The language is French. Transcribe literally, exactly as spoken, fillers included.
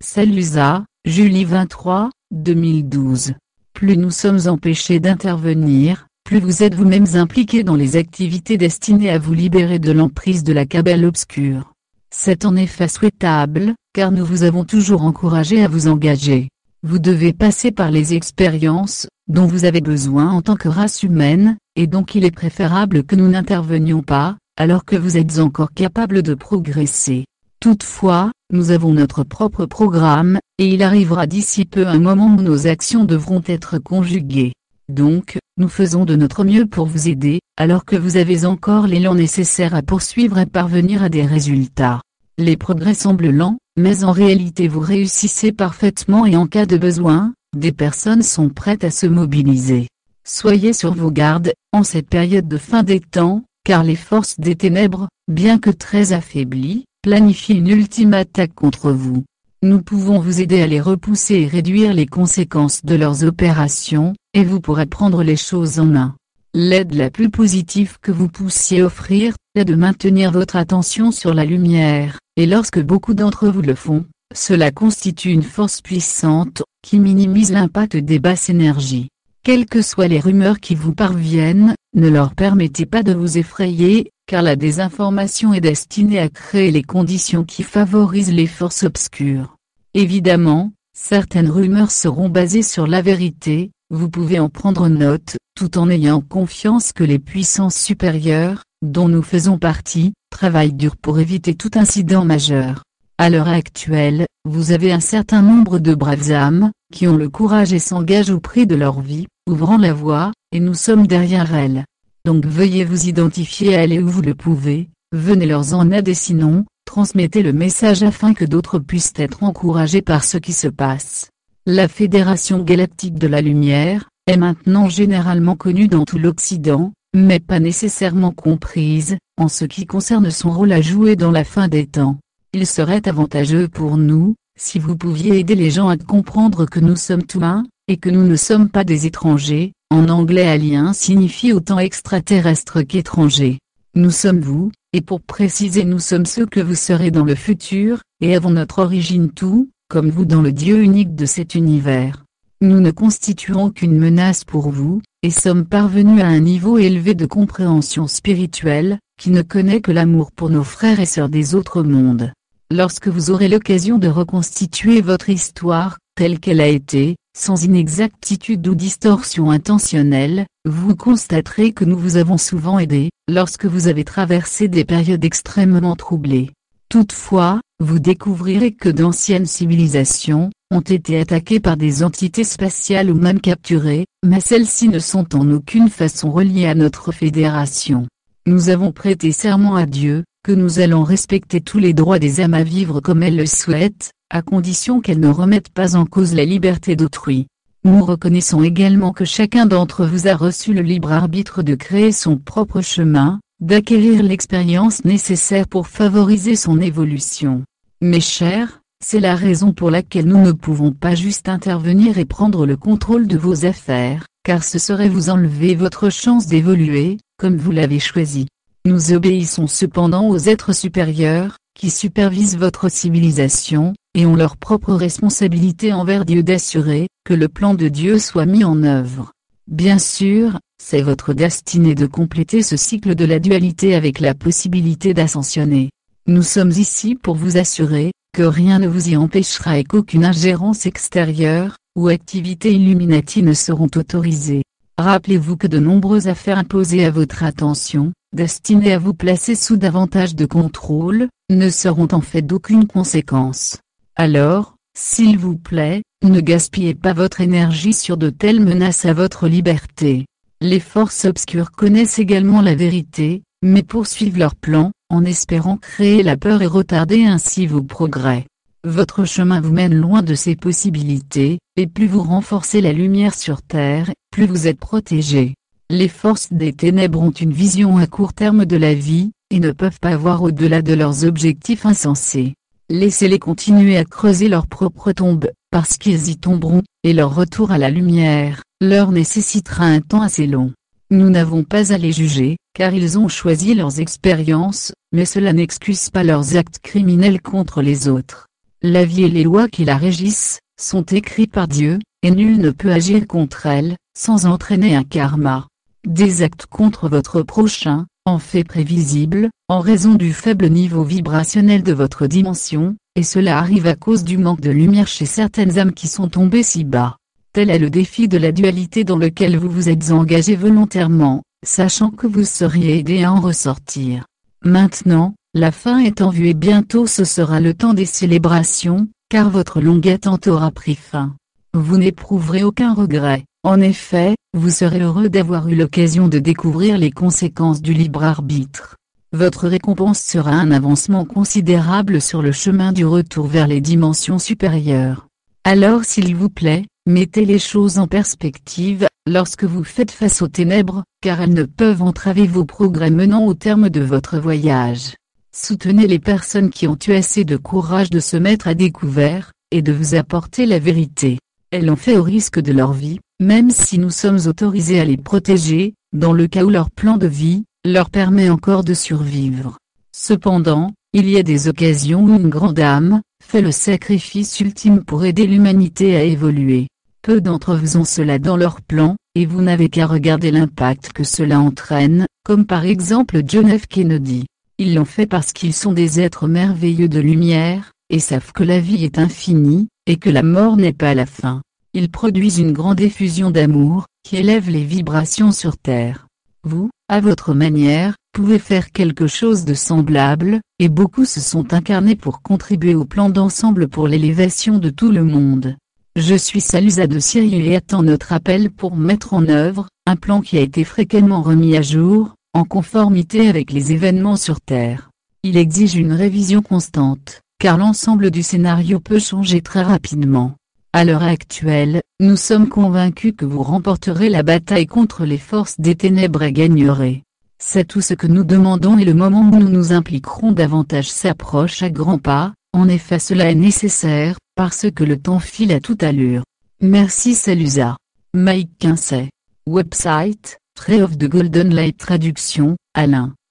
Salusa, Julie vingt-trois, deux mille douze. Plus nous sommes empêchés d'intervenir, plus vous êtes vous-mêmes impliqués dans les activités destinées à vous libérer de l'emprise de la cabale obscure. C'est en effet souhaitable, car nous vous avons toujours encouragé à vous engager. Vous devez passer par les expériences, dont vous avez besoin en tant que race humaine, et donc il est préférable que nous n'intervenions pas, alors que vous êtes encore capable de progresser. Toutefois, nous avons notre propre programme, et il arrivera d'ici peu un moment où nos actions devront être conjuguées. Donc, nous faisons de notre mieux pour vous aider, alors que vous avez encore l'élan nécessaire à poursuivre et parvenir à des résultats. Les progrès semblent lents, mais en réalité vous réussissez parfaitement et en cas de besoin, des personnes sont prêtes à se mobiliser. Soyez sur vos gardes, en cette période de fin des temps, car les forces des ténèbres, bien que très affaiblies, planifient une ultime attaque contre vous. Nous pouvons vous aider à les repousser et réduire les conséquences de leurs opérations, et vous pourrez prendre les choses en main. L'aide la plus positive que vous puissiez offrir, est de maintenir votre attention sur la lumière, et lorsque beaucoup d'entre vous le font, cela constitue une force puissante, qui minimise l'impact des basses énergies. Quelles que soient les rumeurs qui vous parviennent, ne leur permettez pas de vous effrayer, car la désinformation est destinée à créer les conditions qui favorisent les forces obscures. Évidemment, certaines rumeurs seront basées sur la vérité, vous pouvez en prendre note, tout en ayant confiance que les puissances supérieures, dont nous faisons partie, travaillent dur pour éviter tout incident majeur. À l'heure actuelle, vous avez un certain nombre de braves âmes, qui ont le courage et s'engagent au prix de leur vie, ouvrant la voie, et nous sommes derrière elles. Donc veuillez vous identifier à elles où vous le pouvez, venez leur en aide et sinon, transmettez le message afin que d'autres puissent être encouragés par ce qui se passe. La Fédération Galactique de la Lumière, est maintenant généralement connue dans tout l'Occident, mais pas nécessairement comprise, en ce qui concerne son rôle à jouer dans la fin des temps. Il serait avantageux pour nous, si vous pouviez aider les gens à comprendre que nous sommes tous un, et que nous ne sommes pas des étrangers. En anglais alien signifie autant extraterrestre qu'étranger. Nous sommes vous, et pour préciser nous sommes ceux que vous serez dans le futur, et avons notre origine tout, comme vous dans le Dieu unique de cet univers. Nous ne constituerons qu'une menace pour vous, et sommes parvenus à un niveau élevé de compréhension spirituelle, qui ne connaît que l'amour pour nos frères et sœurs des autres mondes. Lorsque vous aurez l'occasion de reconstituer votre histoire, telle qu'elle a été, sans inexactitude ou distorsion intentionnelle, vous constaterez que nous vous avons souvent aidé, lorsque vous avez traversé des périodes extrêmement troublées. Toutefois, vous découvrirez que d'anciennes civilisations, ont été attaquées par des entités spatiales ou même capturées, mais celles-ci ne sont en aucune façon reliées à notre fédération. Nous avons prêté serment à Dieu, que nous allons respecter tous les droits des âmes à vivre comme elles le souhaitent, à condition qu'elles ne remettent pas en cause la liberté d'autrui. Nous reconnaissons également que chacun d'entre vous a reçu le libre arbitre de créer son propre chemin, d'acquérir l'expérience nécessaire pour favoriser son évolution. Mes chers, c'est la raison pour laquelle nous ne pouvons pas juste intervenir et prendre le contrôle de vos affaires, car ce serait vous enlever votre chance d'évoluer, comme vous l'avez choisi. Nous obéissons cependant aux êtres supérieurs, qui supervisent votre civilisation, et ont leur propre responsabilité envers Dieu d'assurer que le plan de Dieu soit mis en œuvre. Bien sûr, c'est votre destinée de compléter ce cycle de la dualité avec la possibilité d'ascensionner. Nous sommes ici pour vous assurer que rien ne vous y empêchera et qu'aucune ingérence extérieure ou activité Illuminati ne seront autorisées. Rappelez-vous que de nombreuses affaires imposées à votre attention, destinées à vous placer sous davantage de contrôle, ne seront en fait d'aucune conséquence. Alors, s'il vous plaît, ne gaspillez pas votre énergie sur de telles menaces à votre liberté. Les forces obscures connaissent également la vérité, mais poursuivent leur plan, en espérant créer la peur et retarder ainsi vos progrès. Votre chemin vous mène loin de ces possibilités, et plus vous renforcez la lumière sur Terre, plus vous êtes protégé. Les forces des ténèbres ont une vision à court terme de la vie, et ne peuvent pas voir au-delà de leurs objectifs insensés. Laissez-les continuer à creuser leur propre tombe, parce qu'ils y tomberont, et leur retour à la lumière, leur nécessitera un temps assez long. Nous n'avons pas à les juger, car ils ont choisi leurs expériences, mais cela n'excuse pas leurs actes criminels contre les autres. La vie et les lois qui la régissent, sont écrits par Dieu, et nul ne peut agir contre elles, sans entraîner un karma. Des actes contre votre prochain, en fait prévisible, en raison du faible niveau vibrationnel de votre dimension, et cela arrive à cause du manque de lumière chez certaines âmes qui sont tombées si bas. Tel est le défi de la dualité dans lequel vous vous êtes engagé volontairement, sachant que vous seriez aidé à en ressortir. Maintenant, la fin est en vue et bientôt ce sera le temps des célébrations, car votre longue attente aura pris fin. Vous n'éprouverez aucun regret, en effet, vous serez heureux d'avoir eu l'occasion de découvrir les conséquences du libre arbitre. Votre récompense sera un avancement considérable sur le chemin du retour vers les dimensions supérieures. Alors s'il vous plaît, mettez les choses en perspective, lorsque vous faites face aux ténèbres, car elles ne peuvent entraver vos progrès menant au terme de votre voyage. Soutenez les personnes qui ont eu assez de courage de se mettre à découvert, et de vous apporter la vérité. Elles l'ont fait au risque de leur vie, même si nous sommes autorisés à les protéger, dans le cas où leur plan de vie, leur permet encore de survivre. Cependant, il y a des occasions où une grande âme, fait le sacrifice ultime pour aider l'humanité à évoluer. Peu d'entre vous ont cela dans leur plan, et vous n'avez qu'à regarder l'impact que cela entraîne, comme par exemple John F. Kennedy. Ils l'ont fait parce qu'ils sont des êtres merveilleux de lumière, et savent que la vie est infinie, et que la mort n'est pas la fin. Ils produisent une grande effusion d'amour, qui élève les vibrations sur Terre. Vous, à votre manière, pouvez faire quelque chose de semblable, et beaucoup se sont incarnés pour contribuer au plan d'ensemble pour l'élévation de tout le monde. Je suis Salusa de Sirius et attends notre appel pour mettre en œuvre, un plan qui a été fréquemment remis à jour, en conformité avec les événements sur Terre. Il exige une révision constante, car l'ensemble du scénario peut changer très rapidement. À l'heure actuelle, nous sommes convaincus que vous remporterez la bataille contre les forces des ténèbres et gagnerez. C'est tout ce que nous demandons et le moment où nous nous impliquerons davantage s'approche à grands pas, en effet cela est nécessaire, parce que le temps file à toute allure. Merci Salusa. Mike Quincey. Website, Tree of the Golden Light. Traduction, Alain.